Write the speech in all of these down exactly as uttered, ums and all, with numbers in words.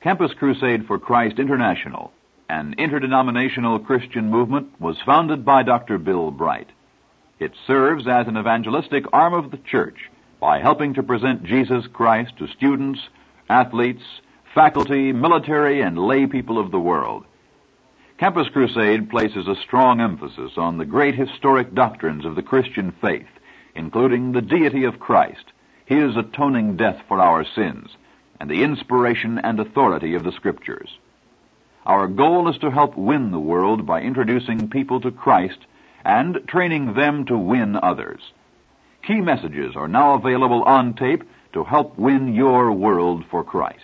Campus Crusade for Christ International, an interdenominational Christian movement, was founded by Doctor Bill Bright. It serves as an evangelistic arm of the church by helping to present Jesus Christ to students, athletes, faculty, military, and lay people of the world. Campus Crusade places a strong emphasis on the great historic doctrines of the Christian faith, including the deity of Christ, His atoning death for our sins, and the inspiration and authority of the Scriptures. Our goal is to help win the world by introducing people to Christ and training them to win others. Key messages are now available on tape to help win your world for Christ.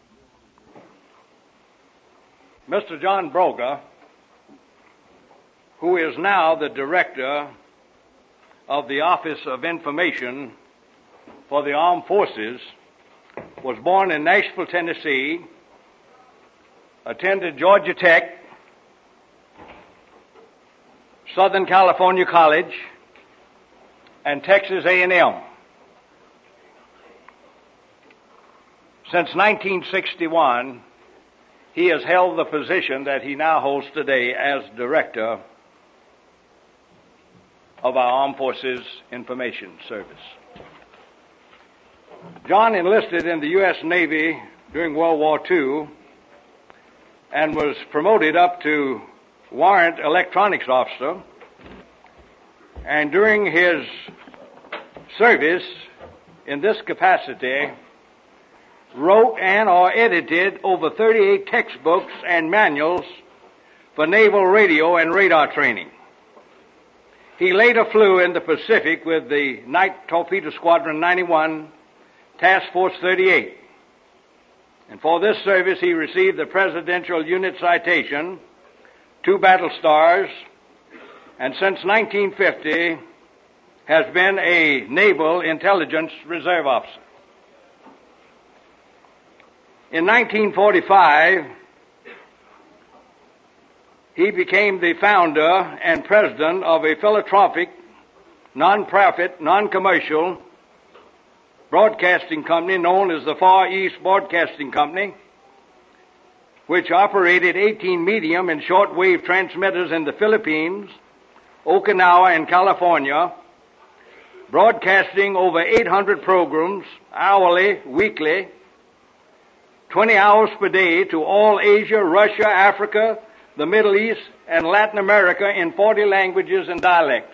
Mister John Broga, who is now the Director of the Office of Information for the Armed Forces, was born in Nashville, Tennessee, attended Georgia Tech, Southern California College, and Texas A and M. Since nineteen sixty-one, he has held the position that he now holds today as Director of our Armed Forces Information Service. John enlisted in the U S Navy during World War Two and was promoted up to Warrant Electronics Officer, and during his service in this capacity wrote and or edited over thirty-eight textbooks and manuals for naval radio and radar training. He later flew in the Pacific with the Night Torpedo Squadron ninety-one, Task Force thirty-eight. And for this service, he received the Presidential Unit Citation, two Battle Stars, and since nineteen fifty has been a Naval Intelligence Reserve Officer. In nineteen forty-five, he became the founder and president of a philanthropic, non-profit, non-commercial broadcasting company known as the Far East Broadcasting Company, which operated eighteen medium and shortwave transmitters in the Philippines, Okinawa, and California, broadcasting over eight hundred programs hourly, weekly, twenty hours per day to all Asia, Russia, Africa, the Middle East, and Latin America in forty languages and dialects.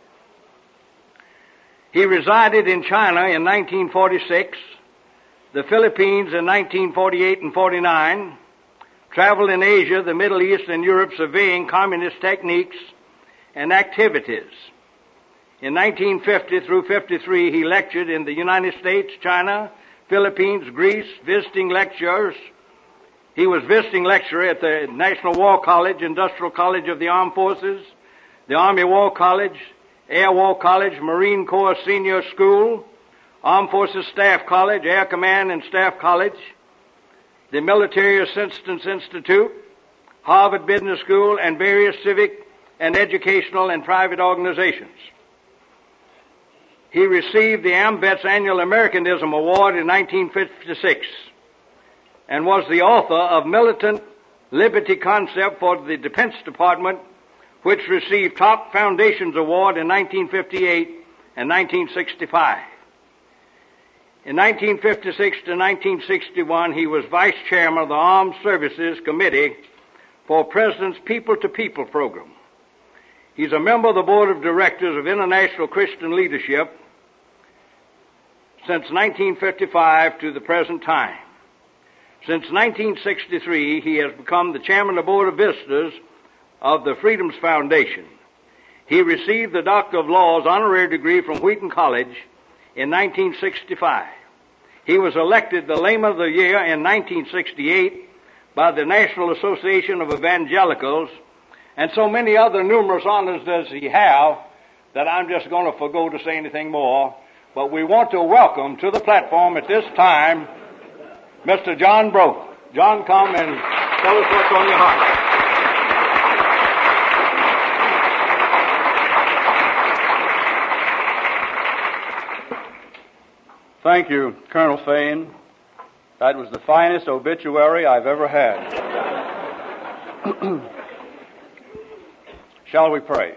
He resided in China in nineteen forty-six, the Philippines in nineteen forty-eight and forty-nine, traveled in Asia, the Middle East, and Europe surveying communist techniques and activities. In nineteen fifty through fifty-three, he lectured in the United States, China, Philippines, Greece, visiting lectures. He was visiting lecturer at the National War College, Industrial College of the Armed Forces, the Army War College, Air War College, Marine Corps Senior School, Armed Forces Staff College, Air Command and Staff College, the Military Assistance Institute, Harvard Business School, and various civic and educational and private organizations. He received the AMVETS Annual Americanism Award in nineteen fifty-six and was the author of Militant Liberty Concept for the Defense Department, which received Top Foundations Award in nineteen fifty-eight and nineteen sixty-five. In nineteen fifty-six to nineteen sixty-one, he was Vice Chairman of the Armed Services Committee for President's People-to-People program. He's a member of the Board of Directors of International Christian Leadership since nineteen fifty-five to the present time. Since nineteen sixty-three, he has become the Chairman of the Board of Visitors of the Freedoms Foundation. He received the Doctor of Laws honorary degree from Wheaton College in nineteen sixty-five. He was elected the Layman of the Year in nineteen sixty-eight by the National Association of Evangelicals, and so many other numerous honors does he have that I'm just going to forego to say anything more. But we want to welcome to the platform at this time Mister John Broga. John, come and tell us what's on your heart. Thank you, Colonel Fain. That was the finest obituary I've ever had. Shall we pray?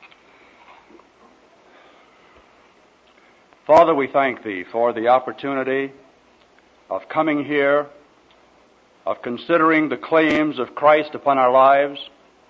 Father, we thank Thee for the opportunity of coming here, of considering the claims of Christ upon our lives.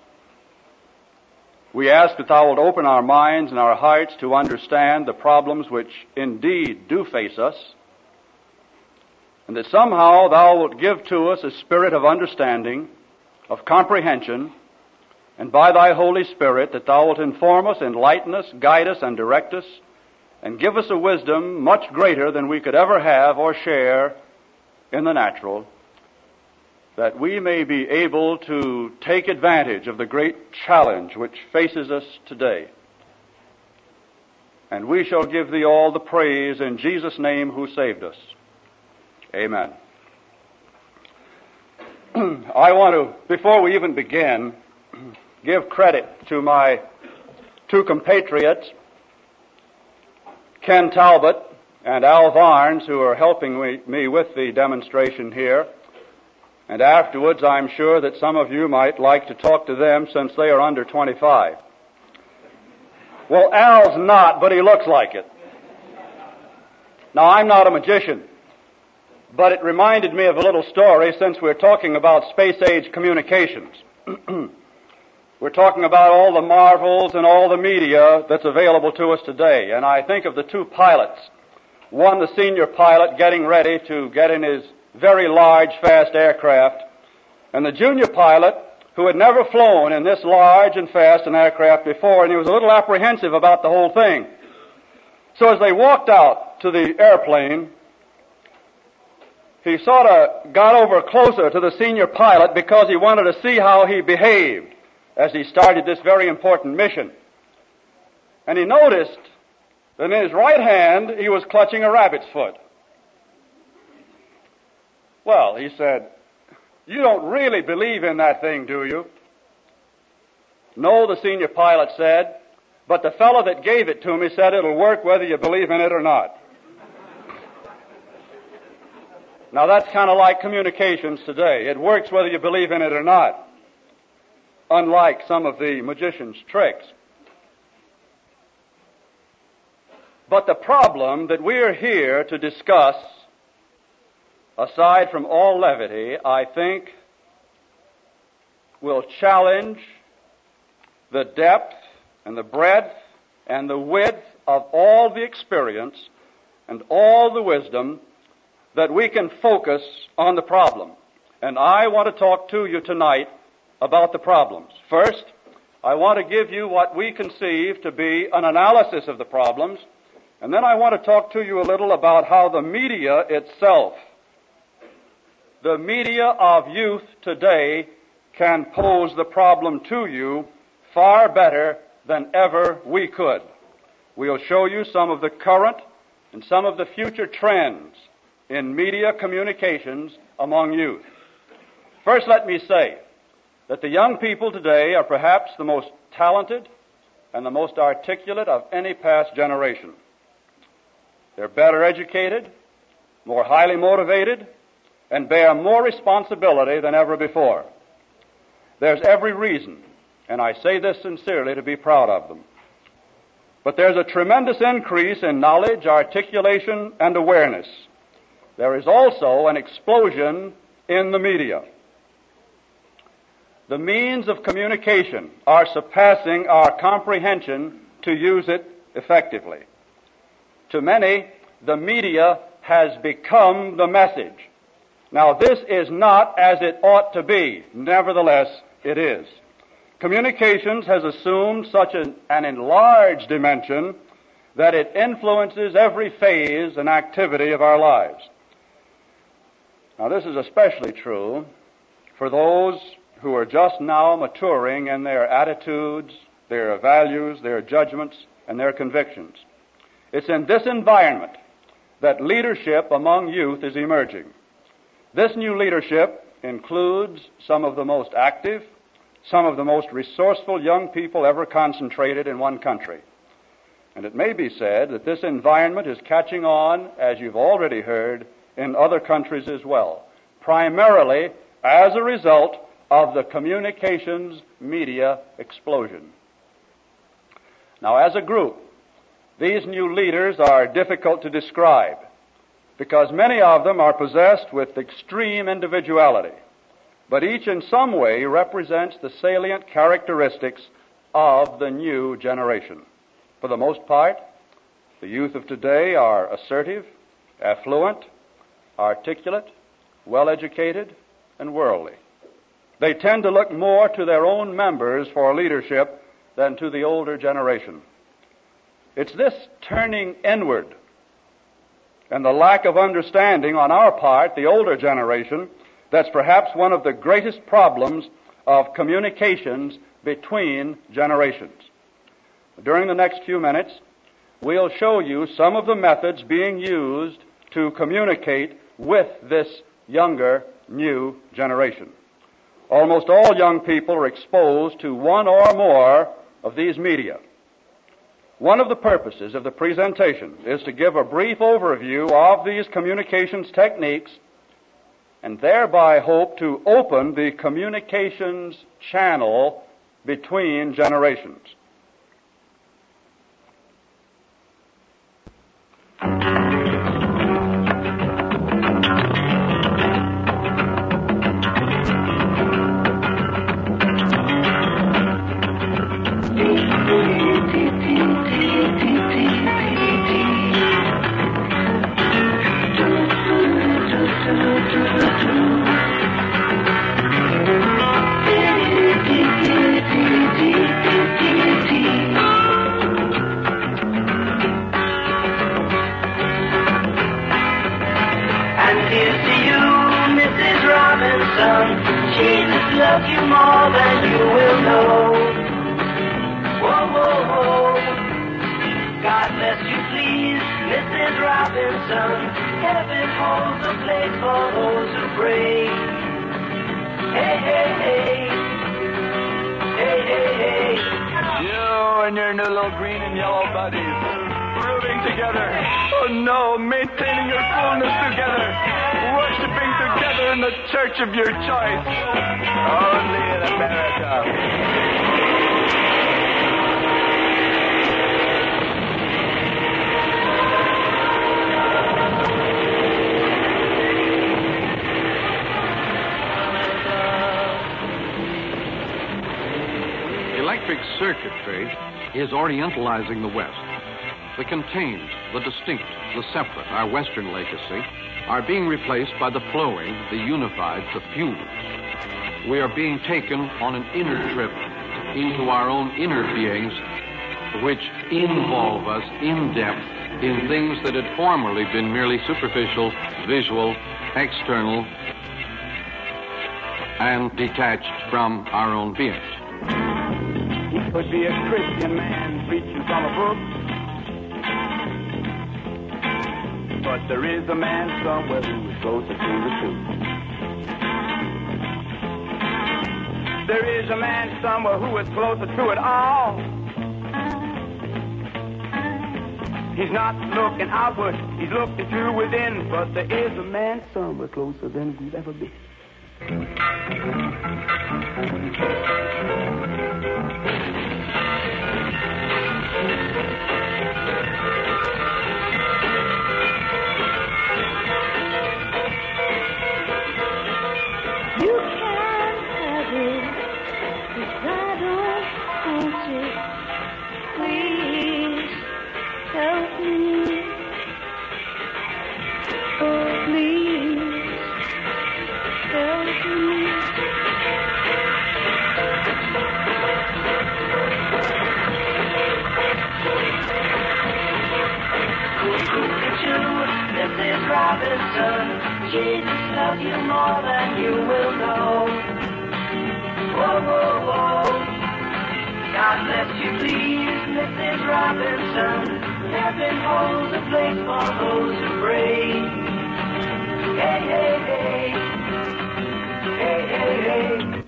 We ask that Thou wilt open our minds and our hearts to understand the problems which indeed do face us, and that somehow Thou wilt give to us a spirit of understanding, of comprehension, and by Thy Holy Spirit that Thou wilt inform us, enlighten us, guide us, and direct us, and give us a wisdom much greater than we could ever have or share in the natural, that we may be able to take advantage of the great challenge which faces us today. And we shall give Thee all the praise in Jesus' name who saved us. Amen. I want to, before we even begin, give credit to my two compatriots, Ken Talbot and Al Varnes, who are helping me, me with the demonstration here. And afterwards, I'm sure that some of you might like to talk to them since they are under twenty-five. Well, Al's not, but he looks like it. Now, I'm not a magician, but it reminded me of a little story since we're talking about space-age communications. We're talking about all the marvels and all the media that's available to us today. And I think of the two pilots. One, the senior pilot, getting ready to get in his very large, fast aircraft, and the junior pilot, who had never flown in this large and fast an aircraft before, and he was a little apprehensive about the whole thing. So as they walked out to the airplane, he sort of got over closer to the senior pilot because he wanted to see how he behaved as he started this very important mission. And he noticed that in his right hand he was clutching a rabbit's foot. Well, he said, "You don't really believe in that thing, do you?" "No," the senior pilot said, "but the fellow that gave it to me said it'll work whether you believe in it or not." Now that's kind of like communications today. It works whether you believe in it or not, unlike some of the magician's tricks. But the problem that we're here to discuss, aside from all levity, I think will challenge the depth and the breadth and the width of all the experience and all the wisdom that we can focus on the problem. And I want to talk to you tonight about the problems. First, I want to give you what we conceive to be an analysis of the problems, and then I want to talk to you a little about how the media itself, the media of youth today, can pose the problem to you far better than ever we could. We'll show you some of the current and some of the future trends in media communications among youth. First, let me say that the young people today are perhaps the most talented and the most articulate of any past generation. They're better educated, more highly motivated, and bear more responsibility than ever before. There's every reason, and I say this sincerely, to be proud of them. But there's a tremendous increase in knowledge, articulation, and awareness. There is also an explosion in the media. The means of communication are surpassing our comprehension to use it effectively. To many, the media has become the message. Now, this is not as it ought to be. Nevertheless, it is. Communications has assumed such an, an enlarged dimension that it influences every phase and activity of our lives. Now, this is especially true for those who are just now maturing in their attitudes, their values, their judgments, and their convictions. It's in this environment that leadership among youth is emerging. This new leadership includes some of the most active, some of the most resourceful young people ever concentrated in one country. And it may be said that this environment is catching on, as you've already heard, in other countries as well, primarily as a result of the communications media explosion. Now, as a group, these new leaders are difficult to describe because many of them are possessed with extreme individuality, but each in some way represents the salient characteristics of the new generation. For the most part, the youth of today are assertive, affluent, articulate, well-educated, and worldly. They tend to look more to their own members for leadership than to the older generation. It's this turning inward and the lack of understanding on our part, the older generation, that's perhaps one of the greatest problems of communications between generations. During the next few minutes, we'll show you some of the methods being used to communicate with this younger, new generation. Almost all young people are exposed to one or more of these media. One of the purposes of the presentation is to give a brief overview of these communications techniques and thereby hope to open the communications channel between generations. Of your choice, only in America. Electric circuitry is orientalizing the West. The contained, the distinct, the separate, our Western legacy, are being replaced by the flowing, the unified, the fused. We are being taken on an inner trip into our own inner beings, which involve us in depth in things that had formerly been merely superficial, visual, external, and detached from our own beings. He could be a Christian man preaching from a book, but there is a man somewhere who is closer to the truth. There is a man somewhere who is closer to it all. He's not looking outward, he's looking through within, but there is a man somewhere closer than we've ever been. Jesus loves you more than you will know. Whoa, whoa, whoa. God bless you, please, Missus Robinson. Heaven holds a place for those who pray. Hey, hey, hey. Hey, hey, hey.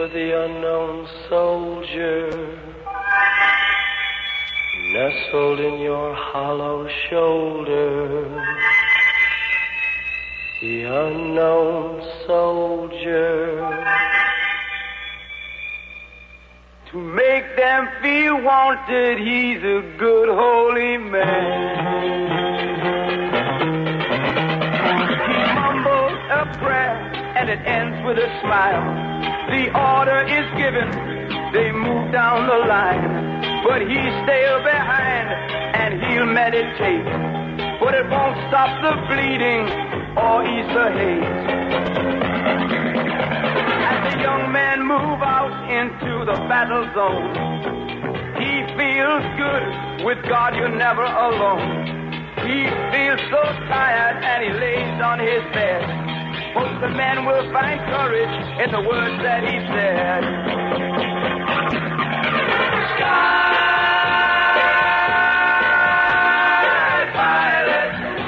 for the unknown soldier, nestled in your hollow shoulder. The unknown soldier. To make them feel wanted, he's a good holy man. He mumbles a prayer and it ends with a smile. The order is given, they move down the line. But he's still behind and he'll meditate. But it won't stop the bleeding or ease the hate. As the young men move out into the battle zone, he feels good. With God you're never alone. He feels so tired and he lays on his bed. Most of the men will find courage in the words that he said. Sky pilot,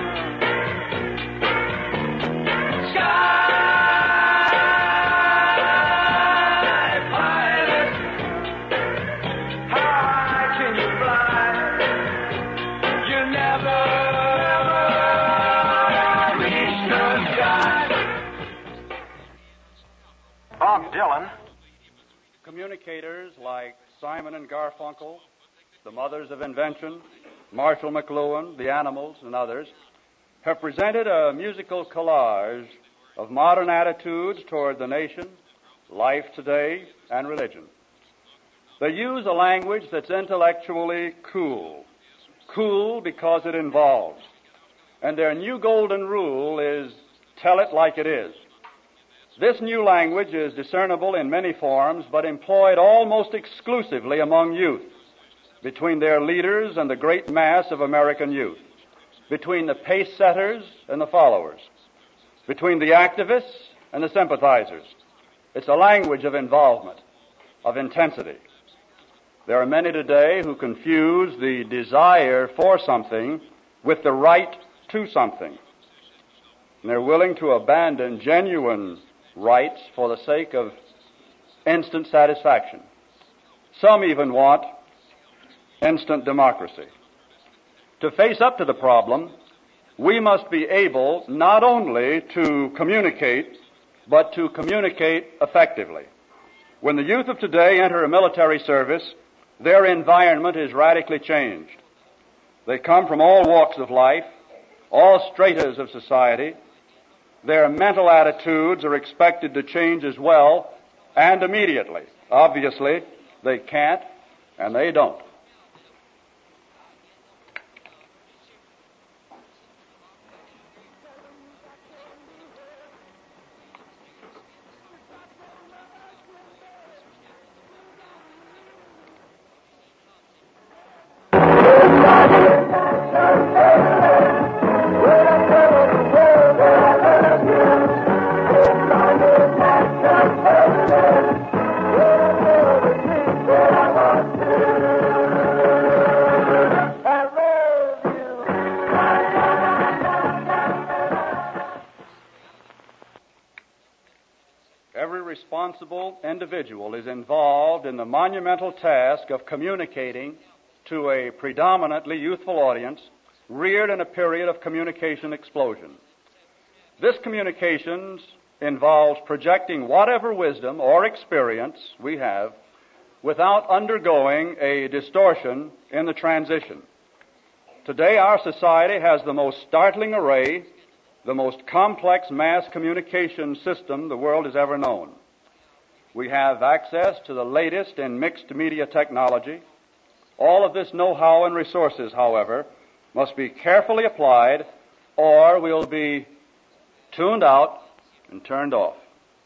sky pilot, how high can you fly? You never ever reach the sky. Bob Dylan. Communicators like Simon and Garfunkel, the Mothers of Invention, Marshall McLuhan, the Animals, and others, have presented a musical collage of modern attitudes toward the nation, life today, and religion. They use a language that's intellectually cool. Cool because it involves. And their new golden rule is, tell it like it is. This new language is discernible in many forms, but employed almost exclusively among youth, between their leaders and the great mass of American youth, between the pace-setters and the followers, between the activists and the sympathizers. It's a language of involvement, of intensity. There are many today who confuse the desire for something with the right to something. And they're willing to abandon genuine rights for the sake of instant satisfaction. Some even want instant democracy. To face up to the problem, we must be able not only to communicate, but to communicate effectively. When the youth of today enter a military service, their environment is radically changed. They come from all walks of life, all stratas of society. Their mental attitudes are expected to change as well, and immediately. Obviously, they can't, and they don't. Responsible individual is involved in the monumental task of communicating to a predominantly youthful audience reared in a period of communication explosion. This communications involves projecting whatever wisdom or experience we have without undergoing a distortion in the transition. Today our society has the most startling array, the most complex mass communication system the world has ever known. We have access to the latest in mixed media technology. All of this know-how and resources, however, must be carefully applied or we'll be tuned out and turned off.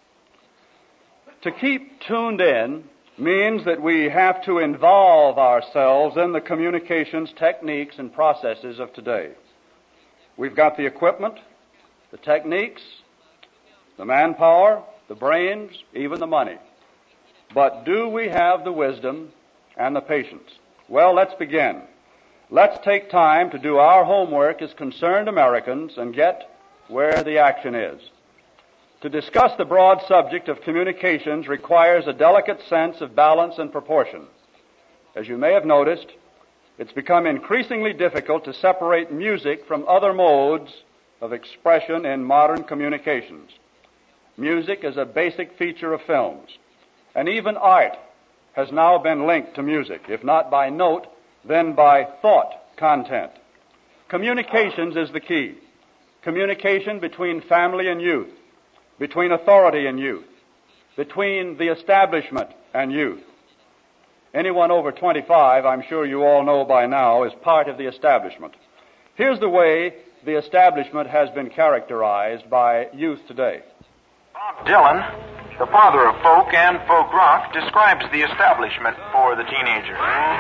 To keep tuned in means that we have to involve ourselves in the communications techniques and processes of today. We've got the equipment, the techniques, the manpower, the brains, even the money. But do we have the wisdom and the patience? Well, let's begin. Let's take time to do our homework as concerned Americans and get where the action is. To discuss the broad subject of communications requires a delicate sense of balance and proportion. As you may have noticed, it's become increasingly difficult to separate music from other modes of expression in modern communications. Music is a basic feature of films, and even art has now been linked to music, if not by note, then by thought content. Communications is the key. Communication between family and youth, between authority and youth, between the establishment and youth. Anyone over twenty-five, I'm sure you all know by now, is part of the establishment. Here's the way the establishment has been characterized by youth today. Bob Dylan, the father of folk and folk rock, describes the establishment for the teenager.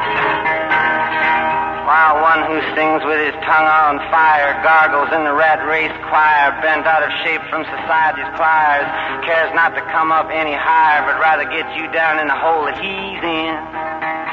While one who sings with his tongue on fire gargles in the rat race choir, bent out of shape from society's pliers, cares not to come up any higher, but rather get you down in the hole that he's in.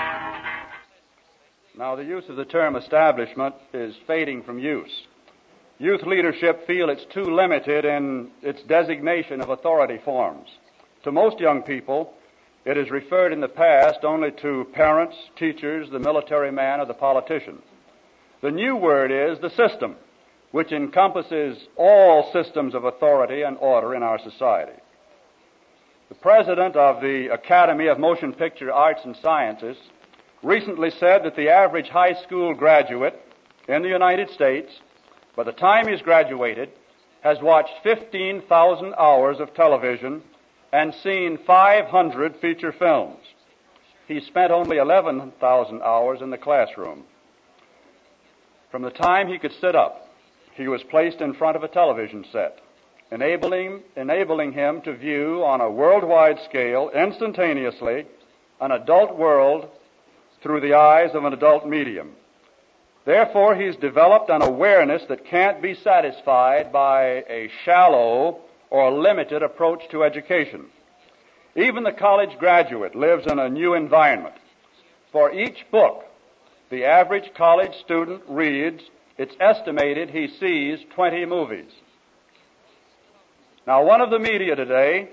Now, the use of the term establishment is fading from use. Youth leadership feel it's too limited in its designation of authority forms. To most young people, it is referred in the past only to parents, teachers, the military man, or the politician. The new word is the system, which encompasses all systems of authority and order in our society. The president of the Academy of Motion Picture Arts and Sciences recently said that the average high school graduate in the United States, by the time he's graduated, has watched fifteen thousand hours of television and seen five hundred feature films. He spent only eleven thousand hours in the classroom. From the time he could sit up, he was placed in front of a television set, enabling, enabling him to view on a worldwide scale, instantaneously, an adult world through the eyes of an adult medium. Therefore, he's developed an awareness that can't be satisfied by a shallow or limited approach to education. Even the college graduate lives in a new environment. For each book the average college student reads, it's estimated he sees twenty movies. Now, one of the media today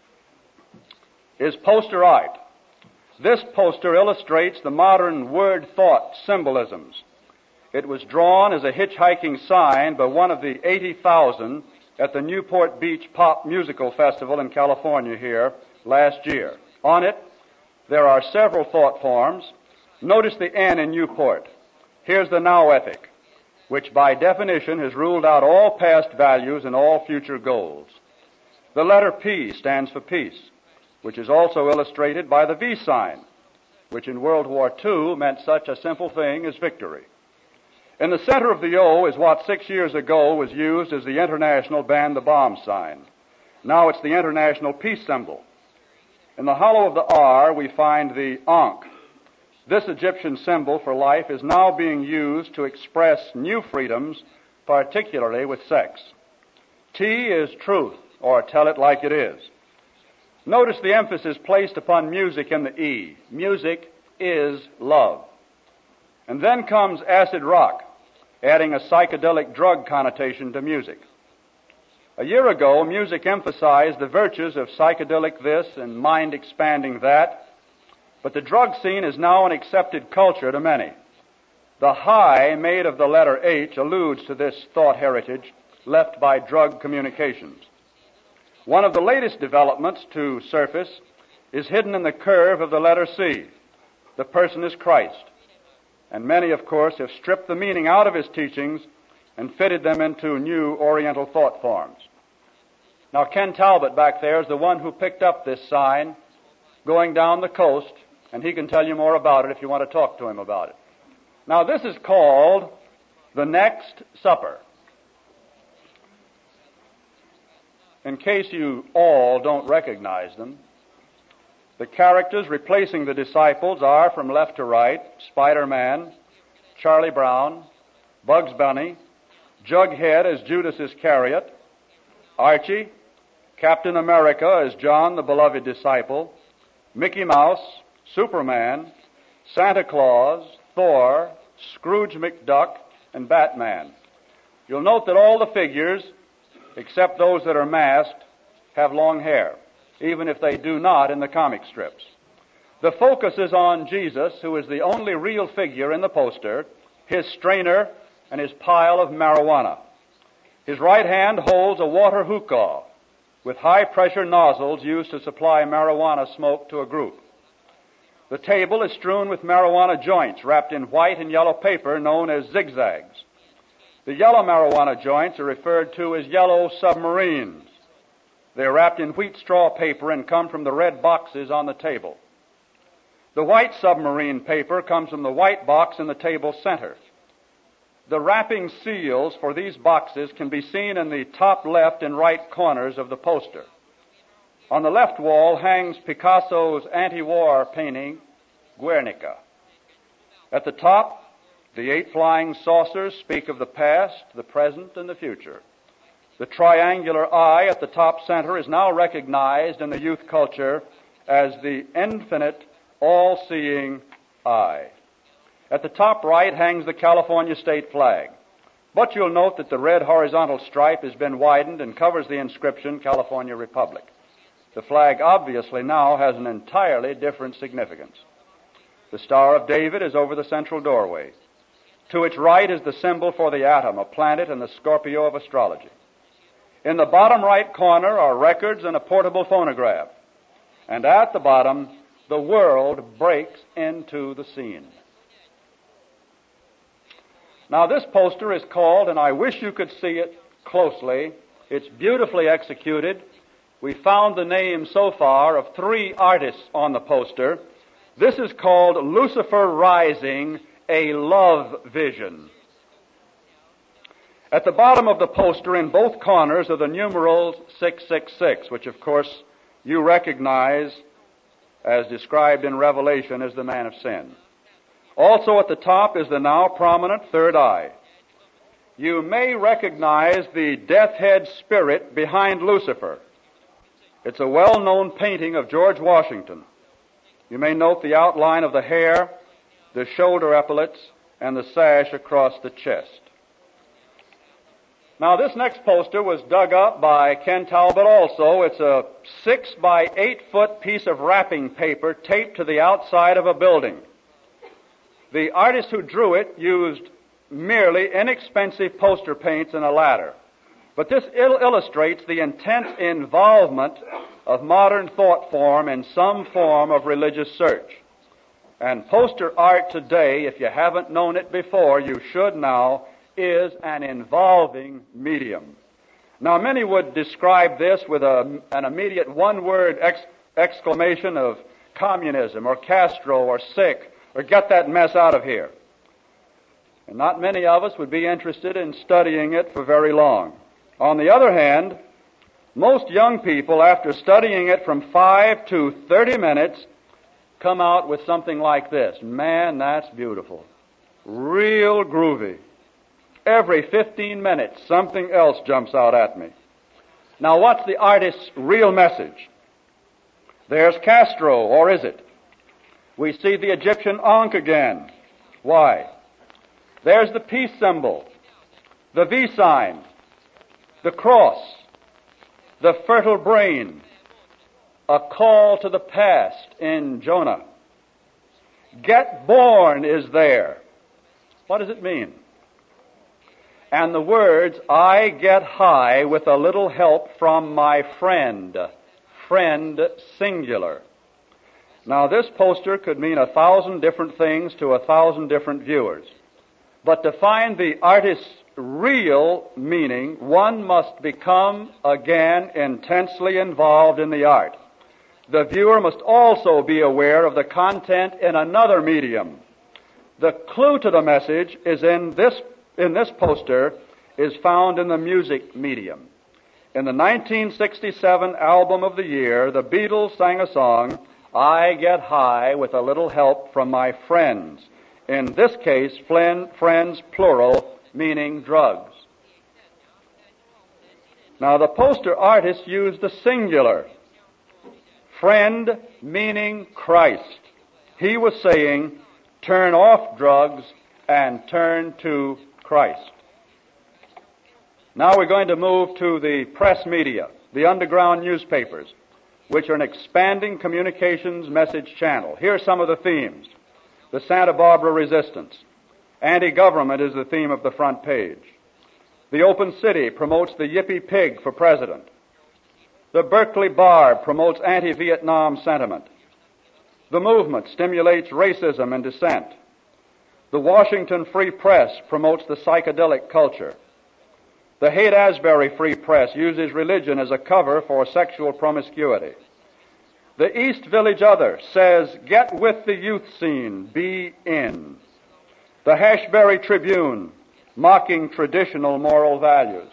is poster art. This poster illustrates the modern word thought symbolisms. It was drawn as a hitchhiking sign by one of the eighty thousand at the Newport Beach Pop Musical Festival in California here last year. On it, there are several thought forms. Notice the N in Newport. Here's the now ethic, which by definition has ruled out all past values and all future goals. The letter P stands for peace, which is also illustrated by the V sign, which in World War Two meant such a simple thing as victory. In the center of the O is what six years ago was used as the International Ban the Bomb sign. Now it's the International Peace symbol. In the hollow of the R, we find the Ankh. This Egyptian symbol for life is now being used to express new freedoms, particularly with sex. T is truth, or tell it like it is. Notice the emphasis placed upon music in the E. Music is love. And then comes acid rock, adding a psychedelic drug connotation to music. A year ago, music emphasized the virtues of psychedelic this and mind-expanding that, but the drug scene is now an accepted culture to many. The high made of the letter H alludes to this thought heritage left by drug communications. One of the latest developments to surface is hidden in the curve of the letter C. The person is Christ. And many, of course, have stripped the meaning out of his teachings and fitted them into new Oriental thought forms. Now, Ken Talbot back there is the one who picked up this sign going down the coast, and he can tell you more about it if you want to talk to him about it. Now, this is called The Next Supper. In case you all don't recognize them, the characters replacing the disciples are, from left to right, Spider-Man, Charlie Brown, Bugs Bunny, Jughead as Judas Iscariot, Archie, Captain America as John, the beloved disciple, Mickey Mouse, Superman, Santa Claus, Thor, Scrooge McDuck, and Batman. You'll note that all the figures, except those that are masked, have long hair, even if they do not in the comic strips. The focus is on Jesus, who is the only real figure in the poster, his strainer, and his pile of marijuana. His right hand holds a water hookah with high-pressure nozzles used to supply marijuana smoke to a group. The table is strewn with marijuana joints wrapped in white and yellow paper known as zigzags. The yellow marijuana joints are referred to as yellow submarines. They are wrapped in wheat straw paper and come from the red boxes on the table. The white submarine paper comes from the white box in the table center. The wrapping seals for these boxes can be seen in the top left and right corners of the poster. On the left wall hangs Picasso's anti-war painting, Guernica. At the top, the eight flying saucers speak of the past, the present, and the future. The triangular eye at the top center is now recognized in the youth culture as the infinite, all-seeing eye. At the top right hangs the California state flag. But you'll note that the red horizontal stripe has been widened and covers the inscription California Republic. The flag obviously now has an entirely different significance. The Star of David is over the central doorway. To its right is the symbol for the atom, a planet in the Scorpio of astrology. In the bottom right corner are records and a portable phonograph. And at the bottom, the world breaks into the scene. Now, this poster is called, and I wish you could see it closely, it's beautifully executed. We found the name so far of three artists on the poster. This is called Lucifer Rising, a Love Vision. At the bottom of the poster in both corners are the numerals six six six, which of course you recognize as described in Revelation as the man of sin. Also at the top is the now prominent third eye. You may recognize the death head spirit behind Lucifer. It's a well-known painting of George Washington. You may note the outline of the hair, the shoulder epaulets, and the sash across the chest. Now, this next poster was dug up by Ken Talbot also. It's a six by eight foot piece of wrapping paper taped to the outside of a building. The artist who drew it used merely inexpensive poster paints and a ladder. But this il- illustrates the intense involvement of modern thought form in some form of religious search. And poster art today, if you haven't known it before, you should now, is an involving medium. Now, many would describe this with a, an immediate one-word ex- exclamation of communism or Castro or sick or get that mess out of here. And not many of us would be interested in studying it for very long. On the other hand, most young people, after studying it from five to thirty minutes, come out with something like this. Man, that's beautiful. Real groovy. Every fifteen minutes, something else jumps out at me. Now, what's the artist's real message? There's Castro, or is it? We see the Egyptian Ankh again. Why? There's the peace symbol, the V sign, the cross, the fertile brain, a call to the past in Jonah. Get born is there. What does it mean? And the words, I get high with a little help from my friend. Friend singular. Now, this poster could mean a thousand different things to a thousand different viewers. But to find the artist's real meaning, one must become, again, intensely involved in the art. The viewer must also be aware of the content in another medium. The clue to the message is in this, in this poster is found in the music medium. In the nineteen sixty-seven album of the year, the Beatles sang a song, I get high with a little help from my friends. In this case, friends plural, meaning drugs. Now, the poster artist used the singular. Friend meaning Christ. He was saying, turn off drugs and turn to Christ. Now we're going to move to the press media. the underground newspapers, which are an expanding communications message channel. Here are some of the themes. The Santa Barbara resistance. Anti-government is the theme of the front page. The Open City promotes the Yippee Pig for president. The Berkeley Bar promotes anti-Vietnam sentiment. The movement stimulates racism and dissent. The Washington Free Press promotes the psychedelic culture. The Haight-Ashbury Free Press uses religion as a cover for sexual promiscuity. The East Village Other says, get with the youth scene, be in. The Hashberry Tribune, mocking traditional moral values.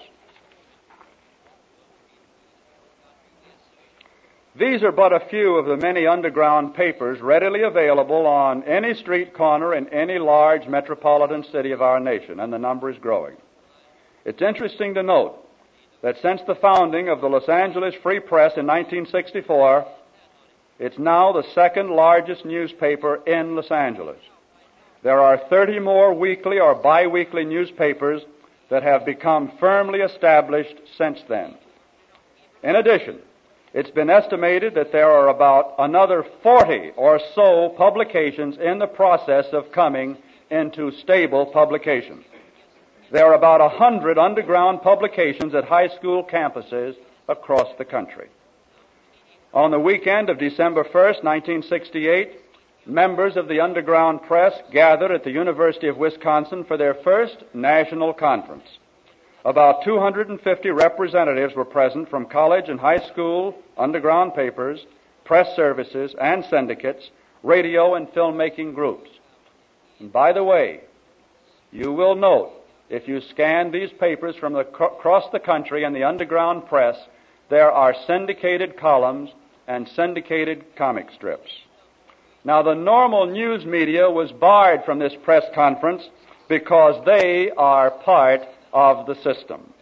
These are but a few of the many underground papers readily available on any street corner in any large metropolitan city of our nation, and the number is growing. It's interesting to note that since the founding of the Los Angeles Free Press in nineteen sixty-four, it's now the second largest newspaper in Los Angeles. There are thirty more weekly or bi-weekly newspapers that have become firmly established since then. In addition, it's been estimated that there are about another forty or so publications in the process of coming into stable publication. There are about one hundred underground publications at high school campuses across the country. On the weekend of December first, nineteen sixty-eight, members of the underground press gathered at the University of Wisconsin for their first national conference. About two hundred fifty representatives were present from college and high school, underground papers, press services and syndicates, radio and filmmaking groups. And by the way, you will note, if you scan these papers from the, across the country in the underground press, there are syndicated columns and syndicated comic strips. Now, the normal news media was barred from this press conference because they are part of the system.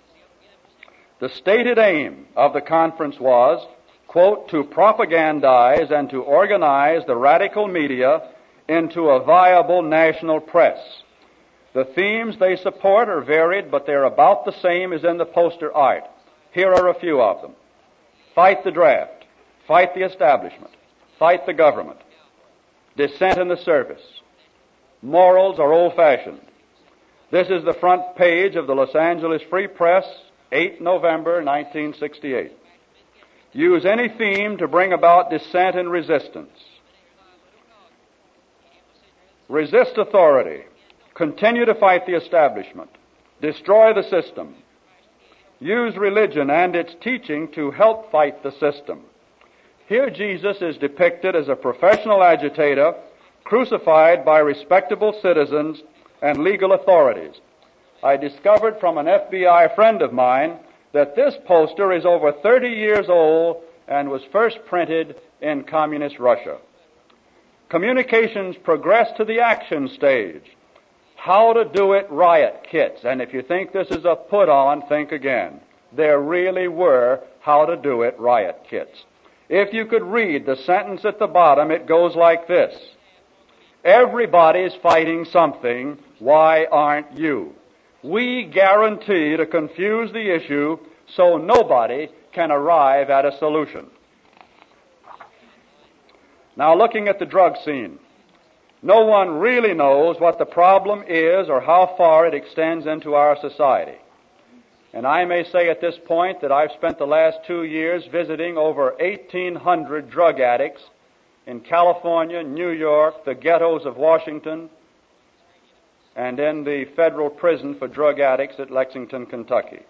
The stated aim of the conference was, quote, to propagandize and to organize the radical media into a viable national press. The themes they support are varied, but they're about the same as in the poster art. Here are a few of them. Fight the draft. Fight the establishment. Fight the government. Dissent in the service. Morals are old-fashioned. This is the front page of the Los Angeles Free Press, the eighth of November, nineteen sixty-eight. Use any theme to bring about dissent and resistance. Resist authority. Continue to fight the establishment. Destroy the system. Use religion and its teaching to help fight the system. Here Jesus is depicted as a professional agitator, crucified by respectable citizens and legal authorities. I discovered from an F B I friend of mine that this poster is over thirty years old and was first printed in communist Russia. Communications progressed to the action stage. How to do it riot kits. And if you think this is a put-on, think again. There really were how to do it riot kits. If you could read the sentence at the bottom, it goes like this. Everybody's fighting something. Why aren't you? We guarantee to confuse the issue so nobody can arrive at a solution. Now, looking at the drug scene, no one really knows what the problem is or how far it extends into our society. And I may say at this point that I've spent the last two years visiting over eighteen hundred drug addicts in California, New York, the ghettos of Washington, and in the federal prison for drug addicts at Lexington, Kentucky.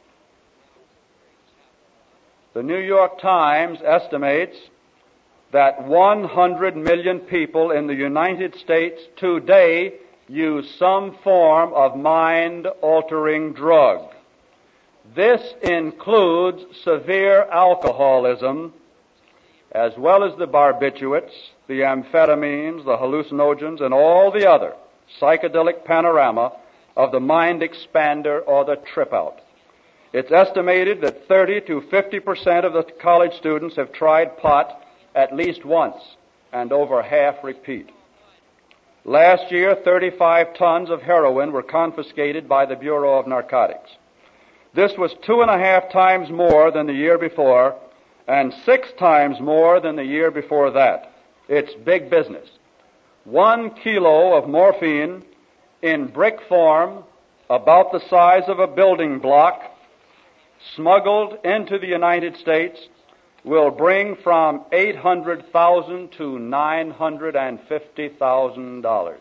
The New York Times estimates that one hundred million people in the United States today use some form of mind-altering drug. This includes severe alcoholism, as well as the barbiturates, the amphetamines, the hallucinogens, and all the other psychedelic panorama of the mind expander or the trip out. It's estimated that thirty to fifty percent of the college students have tried pot at least once, and over half repeat. Last year, thirty-five tons of heroin were confiscated by the Bureau of Narcotics. This was two and a half times more than the year before, and six times more than the year before that. It's big business. One kilo of morphine in brick form, about the size of a building block, smuggled into the United States, will bring from eight hundred thousand dollars to nine hundred fifty thousand dollars.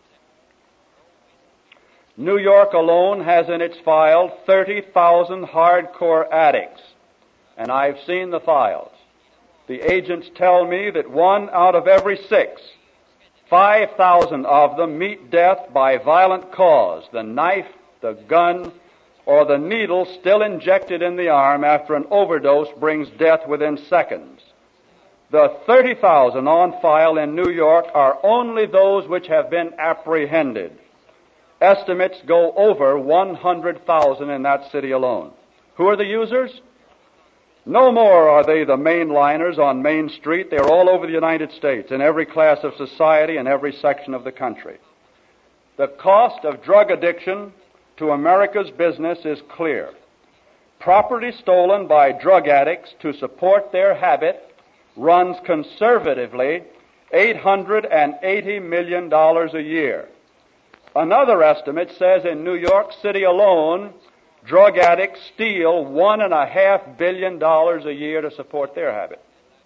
New York alone has in its file thirty thousand hardcore addicts, and I've seen the files. The agents tell me that one out of every six, five thousand of them meet death by violent cause, the knife, the gun, or the needle still injected in the arm after an overdose brings death within seconds. The thirty thousand on file in New York are only those which have been apprehended. Estimates go over one hundred thousand in that city alone. Who are the users? No more are they the mainliners on Main Street. They're all over the United States, in every class of society and every section of the country. The cost of drug addiction to America's business is clear. Property stolen by drug addicts to support their habit runs conservatively eight hundred eighty million dollars a year. Another estimate says in New York City alone, drug addicts steal one and a half billion dollars a year to support their habit.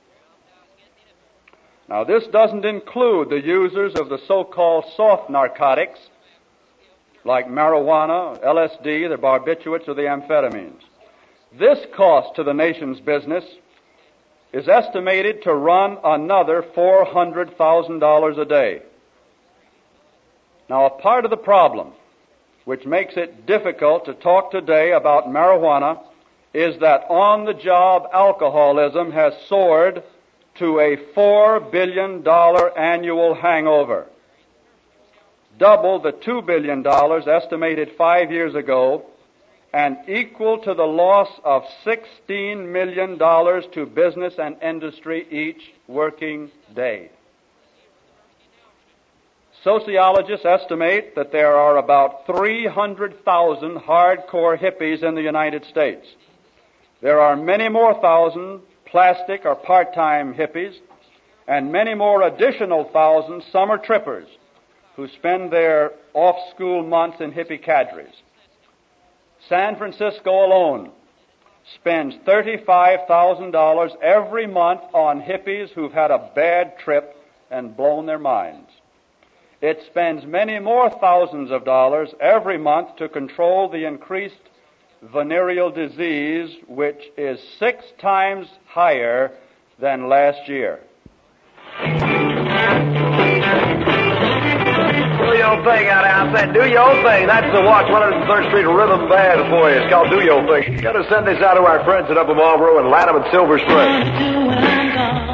Now, this doesn't include the users of the so-called soft narcotics, like marijuana, L S D, the barbiturates, or the amphetamines. This cost to the nation's business is estimated to run another four hundred thousand dollars a day. Now, a part of the problem which makes it difficult to talk today about marijuana is that on-the-job alcoholism has soared to a four billion dollars annual hangover, double the two billion dollars estimated five years ago, and equal to the loss of sixteen million dollars to business and industry each working day. Sociologists estimate that there are about three hundred thousand hardcore hippies in the United States. There are many more thousand plastic or part-time hippies, and many more additional thousand summer trippers who spend their off-school months in hippie cadres. San Francisco alone spends thirty-five thousand dollars every month on hippies who've had a bad trip and blown their minds. It spends many more thousands of dollars every month to control the increased venereal disease, which is six times higher than last year. Do your thing out there. I said, do your thing. That's the Watch one hundred third Street Rhythm Band for you. It's called Do Your Thing. You gotta send this out to our friends at Upper Marlboro and Lanham and Silver Spring.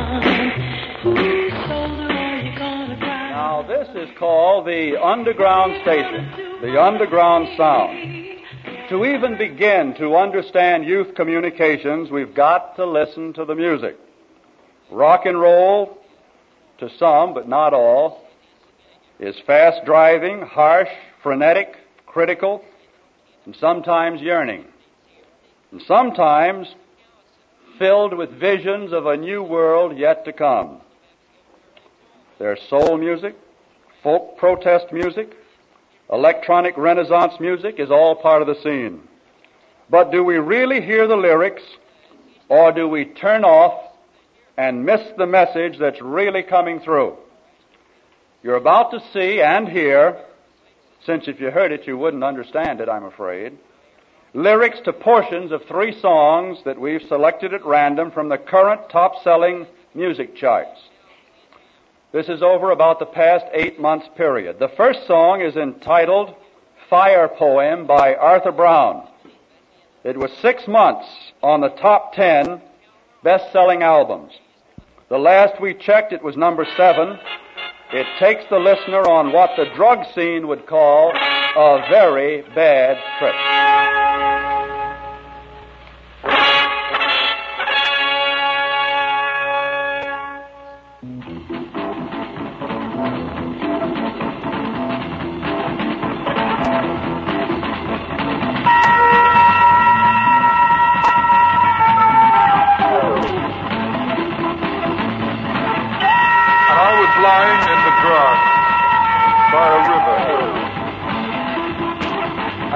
Now, this is called the underground station, the underground sound. To even begin to understand youth communications, we've got to listen to the music. Rock and roll, to some, but not all, is fast-driving, harsh, frenetic, critical, and sometimes yearning, and sometimes filled with visions of a new world yet to come. There's soul music, folk protest music, electronic Renaissance music is all part of the scene. But do we really hear the lyrics, or do we turn off and miss the message that's really coming through? You're about to see and hear, since if you heard it you wouldn't understand it, I'm afraid, lyrics to portions of three songs that we've selected at random from the current top-selling music charts. This is over about the past eight months period. The first song is entitled Fire Poem by Arthur Brown. It was six months on the top ten best-selling albums. The last we checked, it was number seven. It takes the listener on what the drug scene would call a very bad trip.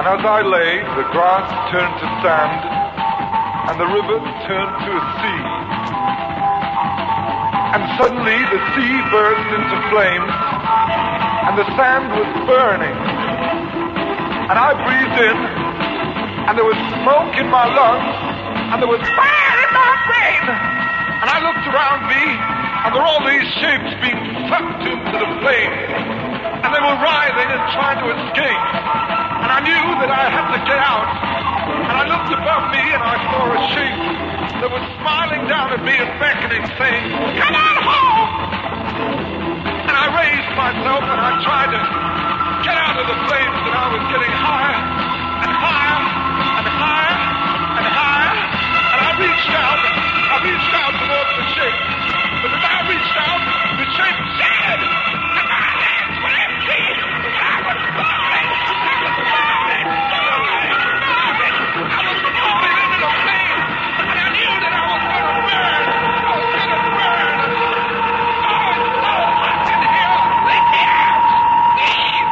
And as I lay, the grass turned to sand, and the river turned to a sea. And suddenly the sea burst into flames, and the sand was burning. And I breathed in, and there was smoke in my lungs, and there was fire in my brain. And I looked around me, and there were all these shapes being sucked into the flames. And they were writhing and trying to escape. And I knew that I had to get out. And I looked above me, and I saw a shape that was smiling down at me and beckoning, saying, "Come on home!" And I raised myself, and I tried to get out of the flames, and I was getting higher and higher and higher and higher. And I reached out, I reached out towards the shape. But as I reached out, the shape shattered, and my hands were empty. I was falling, I was falling, falling, falling. I was falling into the flames, and I knew that I was going to burn. I was going to burn. Oh, it's so hot in here. Let me out. Please.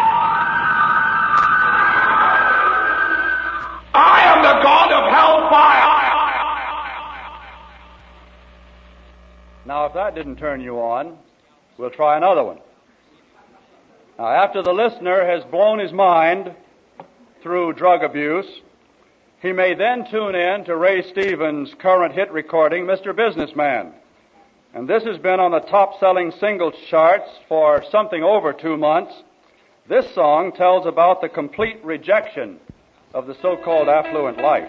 I am the God of hellfire. Now, if that didn't turn you on, we'll try another one. Now, after the listener has blown his mind through drug abuse, he may then tune in to Ray Stevens' current hit recording, Mister Businessman. And this has been on the top-selling singles charts for something over two months. This song tells about the complete rejection of the so-called affluent life.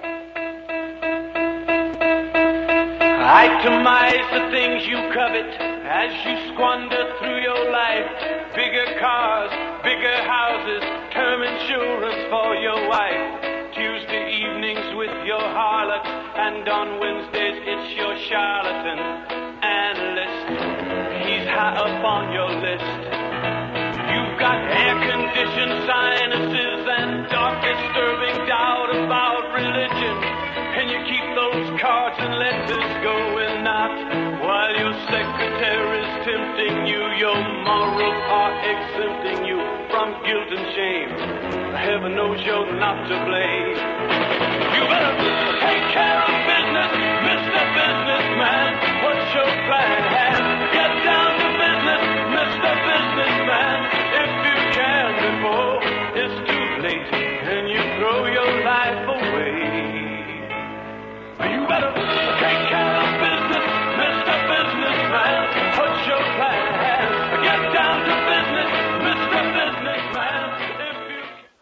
Itemize the things you covet as you squander through your life. Bigger cars, bigger houses, term insurance for your wife. Tuesday evenings with your harlot, and on Wednesdays it's your charlatan analyst. He's high up on your list. You've got air-conditioned sinuses and dark, disturbing doubt about religion. And you keep those cards and letters going out while your secretary's tempting you. Your morals are exempting you from guilt and shame. Heaven knows you're not to blame. You better take care of business, Mister Businessman. What's your plan? Get down to business, Mister Businessman. If you can before it's too late and you throw your life away. You better take care of business, Mister Businessman. What's your plan? Get down to business, Mister Businessman. If you...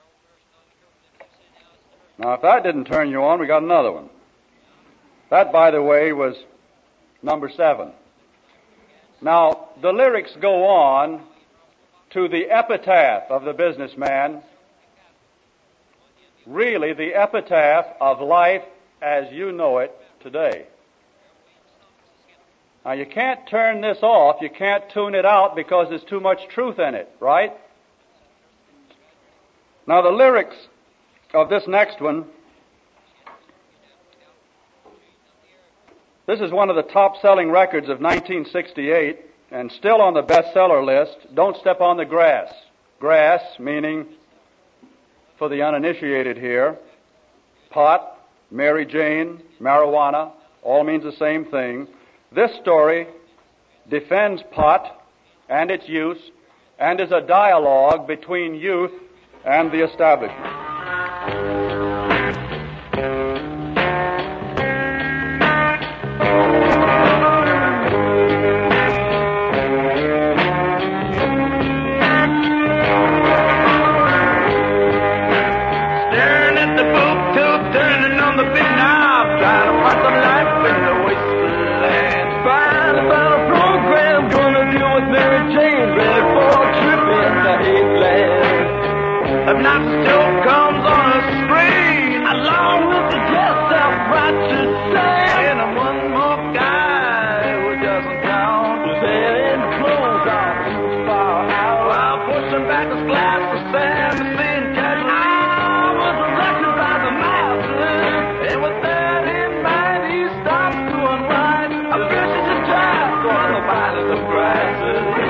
Now, if that didn't turn you on, we got another one. That, by the way, was number seven. Now, the lyrics go on to the epitaph of the businessman, really the epitaph of life as you know it today. Now, you can't turn this off, you can't tune it out because there's too much truth in it, right? Now, the lyrics of this next one, this is one of the top-selling records of nineteen sixty-eight and still on the bestseller list, Don't Step on the Grass. Grass, meaning, for the uninitiated here, pot, Mary Jane, marijuana, all means the same thing. This story defends pot and its use and is a dialogue between youth and the establishment.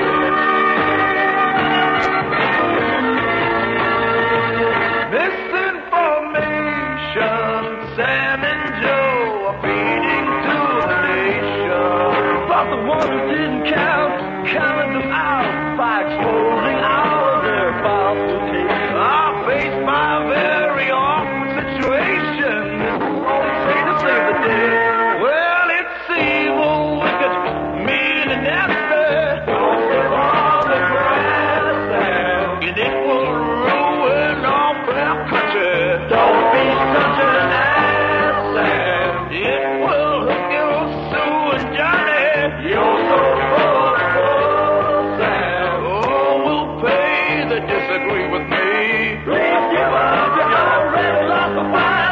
This city disagree with me. Please give up, you already lost the fight.